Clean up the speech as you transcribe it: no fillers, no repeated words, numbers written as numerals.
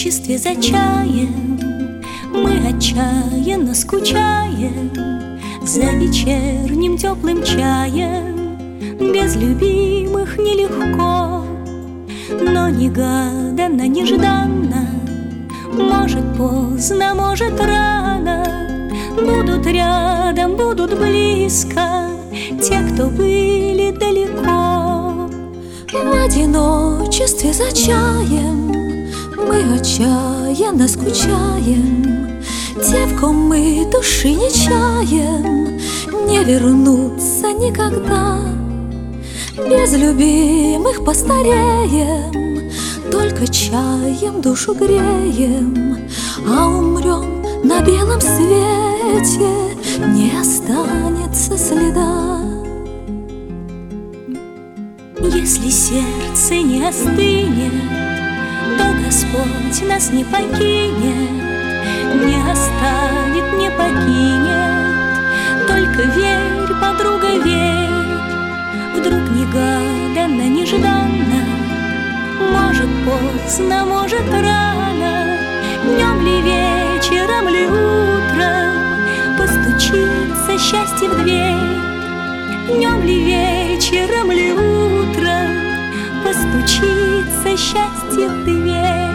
одиночестве за чаем мы отчаянно скучаем за вечерним теплым чаем. Без любимых нелегко, но негаданно, нежданно, может поздно, может рано, будут рядом, будут близко те, кто были далеко. В одиночестве за чаем мы отчаянно скучаем. Те, в ком мы души не чаем, не вернутся никогда. Без любимых постареем, только чаем душу греем, а умрем на белом свете, не останется следа. Если сердце не остынет, то Господь нас не покинет, не оставит, не покинет. Только верь, подруга, верь, вдруг негаданно, нежданно, может поздно, может рано, днем ли, вечером ли, утром постучится счастье в дверь. Днем ли, вечером ли, утром постучится счастье в дверь.